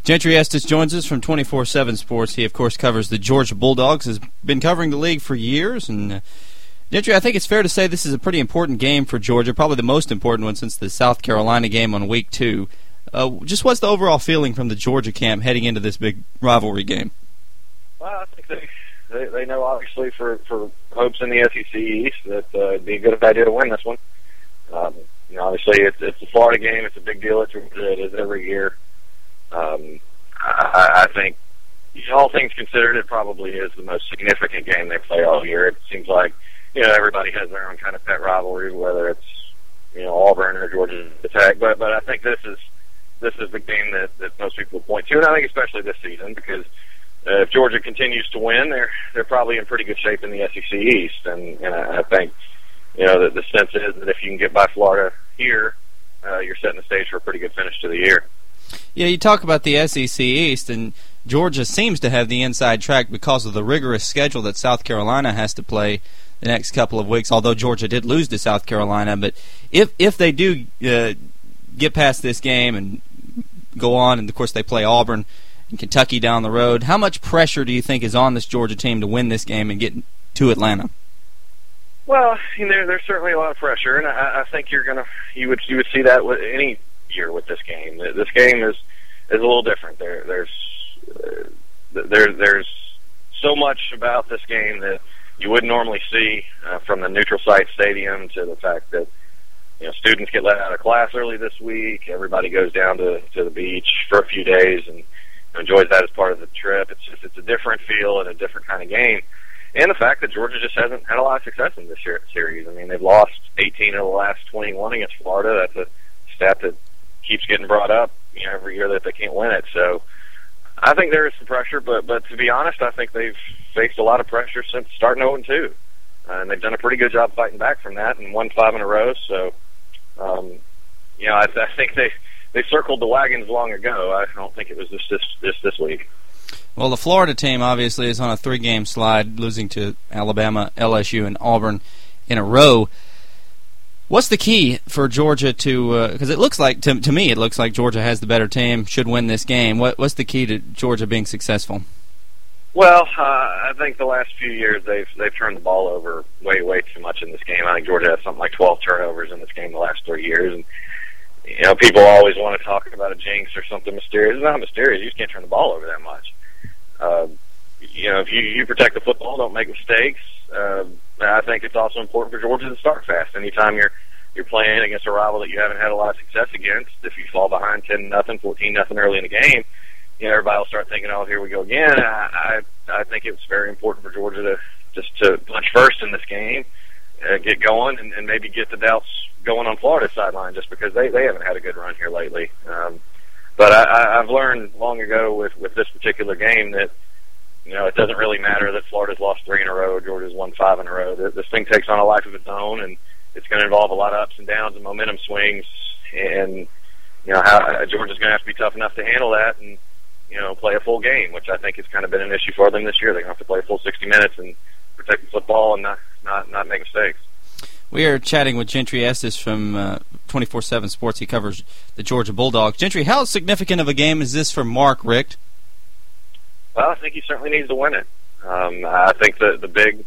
Gentry Estes joins us from 24/7 Sports. He, of course, covers the Georgia Bulldogs, has been covering the league for years. And Gentry, I think it's fair to say this is a pretty important game for Georgia, probably the most important one since the South Carolina game on week 2. Just what's the overall feeling from the Georgia camp heading into this big rivalry game? Well, I think they know, obviously, for hopes in the SEC East that it'd be a good idea to win this one. Obviously, it's a Florida game. It's a big deal. It is every year. I think, all things considered, it probably is the most significant game they play all year. It seems like, everybody has their own kind of pet rivalry, whether it's, Auburn or Georgia Tech. But I think this is the game that most people point to, and I think especially this season, because if Georgia continues to win, they're probably in pretty good shape in the SEC East. And I think, the sense is that if you can get by Florida here, you're setting the stage for a pretty good finish to the year. Yeah, you talk about the SEC East, and Georgia seems to have the inside track because of the rigorous schedule that South Carolina has to play the next couple of weeks, although Georgia did lose to South Carolina. But if they do get past this game and go on, and, of course, they play Auburn and Kentucky down the road, how much pressure do you think is on this Georgia team to win this game and get to Atlanta? Well, there's certainly a lot of pressure, and I think you would see that with any year with this game. This game is a little different. There's so much about this game that you wouldn't normally see, from the neutral site stadium to the fact that students get let out of class early this week. Everybody goes down to the beach for a few days and enjoys that as part of the trip. It's a different feel and a different kind of game. And the fact that Georgia just hasn't had a lot of success in this series. I mean, they've lost 18 of the last 21 against Florida. That's a stat that keeps getting brought up every year that they can't win it. So I think there is some pressure, but to be honest, I think they've faced a lot of pressure since starting 0-2. And they've done a pretty good job fighting back from that and won 5 in a row. So, I think they circled the wagons long ago. I don't think it was just this week. Well, the Florida team obviously is on a 3-game slide, losing to Alabama, LSU, and Auburn in a row. What's the key for Georgia to? Because it looks like to me, it looks like Georgia has the better team, should win this game. What's the key to Georgia being successful? Well, I think the last few years they've turned the ball over way too much in this game. I think Georgia has something like 12 turnovers in this game the last 3 years, and people always want to talk about a jinx or something mysterious. It's not mysterious. You just can't turn the ball over that much. If you protect the football, don't make mistakes. I think it's also important for Georgia to start fast. Anytime you're playing against a rival that you haven't had a lot of success against, if you fall behind 10-0, 14-0 early in the game, everybody will start thinking, "Oh, here we go again." I think it's very important for Georgia to punch first in this game, get going, and maybe get the doubts going on Florida's sideline, just because they haven't had a good run here lately. But I've learned long ago with this particular game that it doesn't really matter that Florida's lost 3 in a row, Georgia's won 5 in a row. This thing takes on a life of its own, and it's going to involve a lot of ups and downs and momentum swings. And how Georgia's going to have to be tough enough to handle that and play a full game, which I think has kind of been an issue for them this year. They're going to have to play a full 60 minutes and protect the football and not make mistakes. We are chatting with Gentry Estes from 24/7 Sports. He covers the Georgia Bulldogs. Gentry, how significant of a game is this for Mark Richt? Well, I think he certainly needs to win it. I think the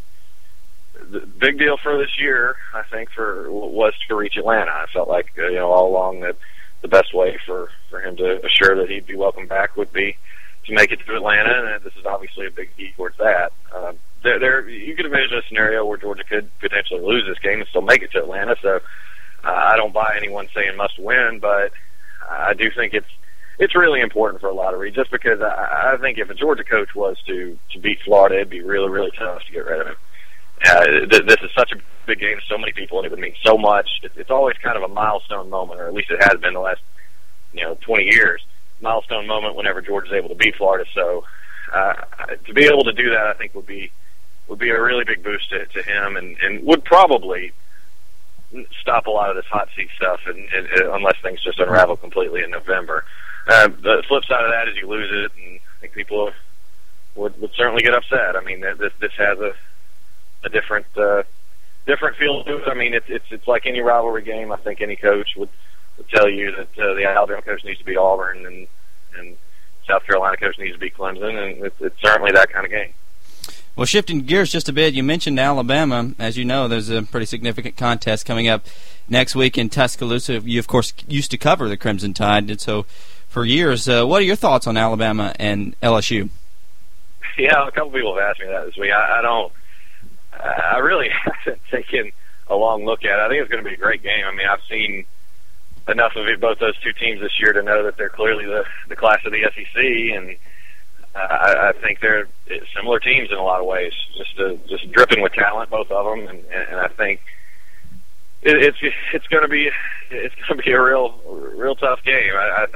big deal for this year, I think, was to reach Atlanta. I felt like all along that the best way for him to assure that he'd be welcome back would be to make it to Atlanta, and this is obviously a big key towards that. You could envision a scenario where Georgia could potentially lose this game and still make it to Atlanta. So I don't buy anyone saying must win, but I do think it's really important for a lot of reasons. Just because I think if a Georgia coach was to beat Florida, it'd be really, really tough to get rid of him. This is such a big game to so many people, and it would mean so much. It's always kind of a milestone moment, or at least it has been the last 20 years. Milestone moment whenever Georgia's able to beat Florida. So to be able to do that, I think would be a really big boost to him, and would probably stop a lot of this hot seat stuff, and unless things just unravel completely in November. The flip side of that is you lose it, and I think people would certainly get upset. I mean, this has a different feel to it. I mean, it's like any rivalry game. I think any coach would tell you that the Alabama coach needs to beat Auburn, and South Carolina coach needs to beat Clemson, and it's certainly that kind of game. Well, shifting gears just a bit, you mentioned Alabama. As you know, there's a pretty significant contest coming up next week in Tuscaloosa. You, of course, used to cover the Crimson Tide, and so for years. What are your thoughts on Alabama and LSU? Yeah, a couple people have asked me that this week. I really haven't taken a long look at it. I think it's going to be a great game. I mean, I've seen enough of both those two teams this year to know that they're clearly the class of the SEC, and I think they're similar teams in a lot of ways, just dripping with talent, both of them, and I think it's going to be a real tough game.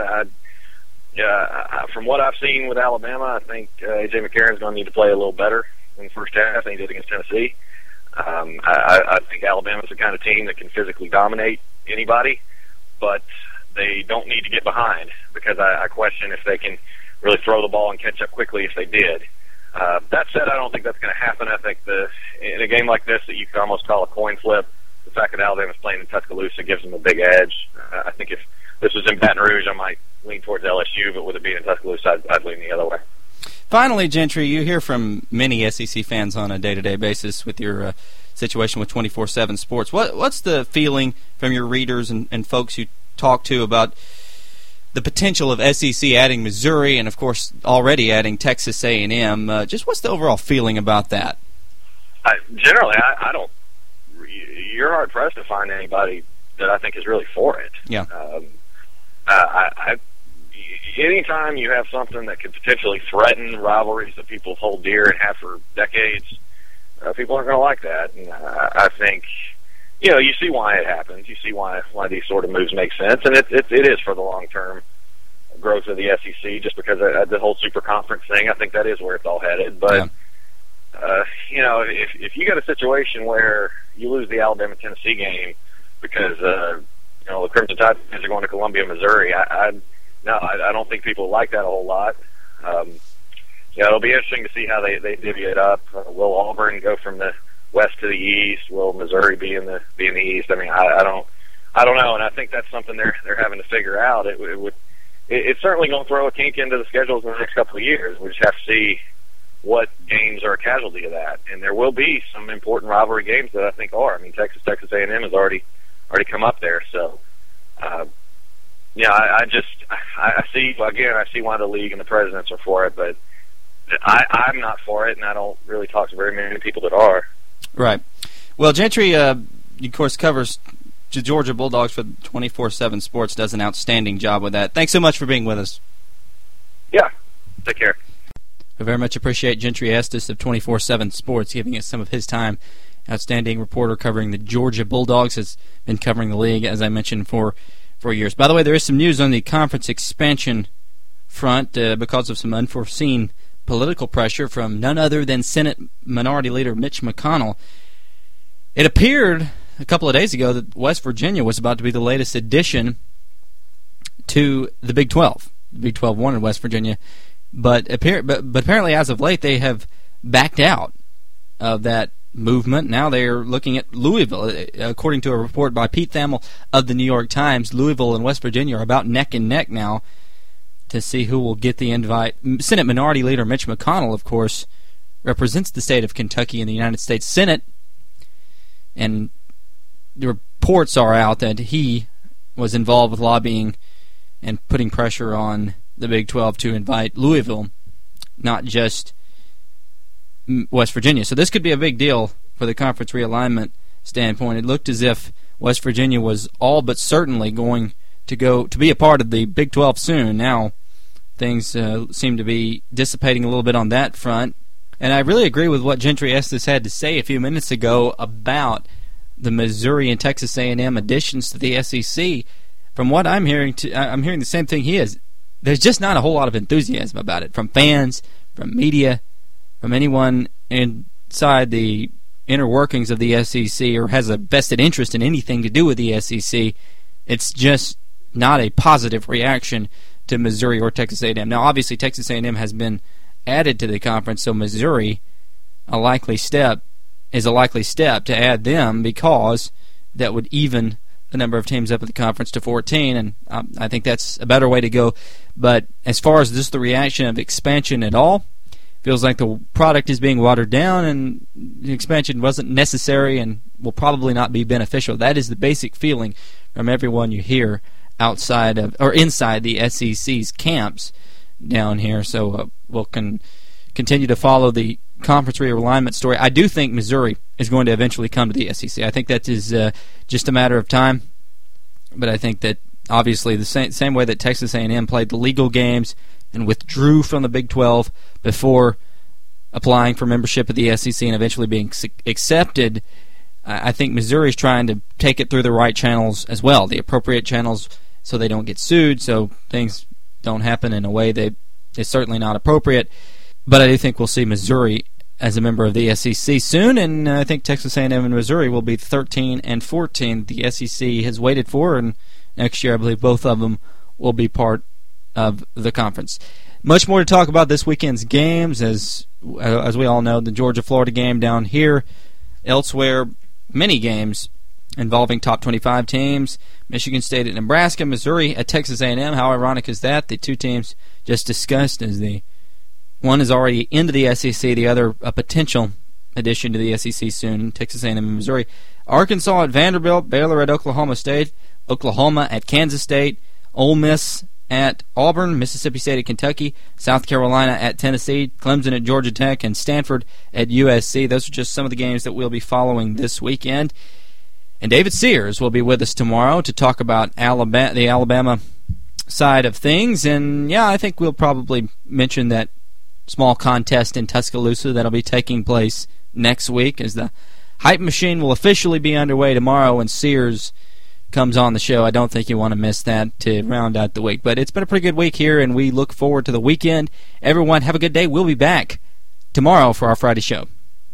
From what I've seen with Alabama, I think A.J. McCarron's going to need to play a little better in the first half than he did against Tennessee. I think Alabama's the kind of team that can physically dominate anybody, but they don't need to get behind, because I question if they can really throw the ball and catch up quickly if they did. That said, I don't think that's going to happen. I think in a game like this that you could almost call a coin flip, the fact that Alabama's playing in Tuscaloosa gives them a big edge. I think if this was in Baton Rouge, I might lean towards LSU, but with it being in Tuscaloosa, I'd lean the other way. Finally, Gentry, you hear from many SEC fans on a day-to-day basis with your situation with 24/7 Sports. What's the feeling from your readers and folks you talk to about the potential of SEC adding Missouri and, of course, already adding Texas A&M? Just what's the overall feeling about that? Generally, I don't. You're hard pressed to find anybody that I think is really for it. Yeah. Anytime you have something that could potentially threaten rivalries that people hold dear and have for decades, people aren't going to like that. And I think, you see why it happens. You see why these sort of moves make sense, and it is for the long term growth of the SEC. Just because of the whole super conference thing, I think that is where it's all headed. But if you got a situation where you lose the Alabama-Tennessee game because the Crimson Tide fans are going to Columbia, Missouri, I don't think people like that a whole lot. It'll be interesting to see how they divvy it up. Will Auburn go from the west to the east? Will Missouri be in the east? I mean, I don't know, and I think that's something they're having to figure out. It's certainly going to throw a kink into the schedules in the next couple of years. We just have to see what games are a casualty of that, and there will be some important rivalry games that I think are. I mean, Texas A&M has already come up there, so. I see why the league and the presidents are for it, but I'm not for it, and I don't really talk to very many people that are. Right. Well, Gentry, of course, covers the Georgia Bulldogs for 24/7 Sports, does an outstanding job with that. Thanks so much for being with us. Yeah. Take care. I very much appreciate Gentry Estes of 24/7 Sports giving us some of his time. Outstanding reporter covering the Georgia Bulldogs, has been covering the league, as I mentioned, for years. By the way, there is some news on the conference expansion front because of some unforeseen political pressure from none other than Senate Minority Leader Mitch McConnell. It appeared a couple of days ago that West Virginia was about to be the latest addition to the Big 12. The Big 12 wanted West Virginia, but apparently as of late they have backed out of that movement. Now they are looking at Louisville. According to a report by Pete Thamel of the New York Times, Louisville and West Virginia are about neck and neck now to see who will get the invite. Senate Minority Leader Mitch McConnell, of course, represents the state of Kentucky in the United States Senate, and the reports are out that he was involved with lobbying and putting pressure on the Big 12 to invite Louisville, not just West Virginia. So this could be a big deal for the conference realignment standpoint. It looked as if West Virginia was all but certainly going to be a part of the Big 12 soon. Now things seem to be dissipating a little bit on that front. And I really agree with what Gentry Estes had to say a few minutes ago about the Missouri and Texas A&M additions to the SEC. From what I'm hearing, I'm hearing the same thing he is. There's just not a whole lot of enthusiasm about it from fans, from media, from anyone inside the inner workings of the SEC or has a vested interest in anything to do with the SEC. It's just not a positive reaction to Missouri or Texas A&M. Now, obviously, Texas A&M has been added to the conference, so Missouri, a likely step to add them because that would even the number of teams up in the conference to 14, and I think that's a better way to go. But as far as just the reaction of expansion at all, feels like the product is being watered down and the expansion wasn't necessary and will probably not be beneficial. That is the basic feeling from everyone you hear outside of or inside the SEC's camps down here. So we'll continue to follow the conference realignment story. I do think Missouri is going to eventually come to the SEC. I think that is just a matter of time. But I think that obviously the same way that Texas A&M played the legal games and withdrew from the Big 12 before applying for membership of the SEC and eventually being accepted, I think Missouri is trying to take it through the right channels as well, the appropriate channels, so they don't get sued, so things don't happen in a way that is certainly not appropriate. But I do think we'll see Missouri as a member of the SEC soon, and I think Texas A&M and Missouri will be 13 and 14 the SEC has waited for, and next year I believe both of them will be part of the conference. Much more to talk about this weekend's games, as we all know, the Georgia-Florida game down here. Elsewhere, many games involving top 25 teams. Michigan State at Nebraska, Missouri at Texas A&M. How ironic is that? The two teams just discussed as the one is already into the SEC, the other a potential addition to the SEC soon, Texas A&M and Missouri. Arkansas at Vanderbilt, Baylor at Oklahoma State, Oklahoma at Kansas State, Ole Miss at Auburn, Mississippi State at Kentucky, South Carolina at Tennessee, Clemson at Georgia Tech, and Stanford at USC. Those are just some of the games that we'll be following this weekend. And David Sears will be with us tomorrow to talk about the Alabama side of things. And, yeah, I think we'll probably mention that small contest in Tuscaloosa that'll be taking place next week, as the Hype Machine will officially be underway tomorrow when Sears comes on the show. I don't think you want to miss that to round out the week. But it's been a pretty good week here, and we look forward to the weekend. Everyone, have a good day. We'll be back tomorrow for our Friday show.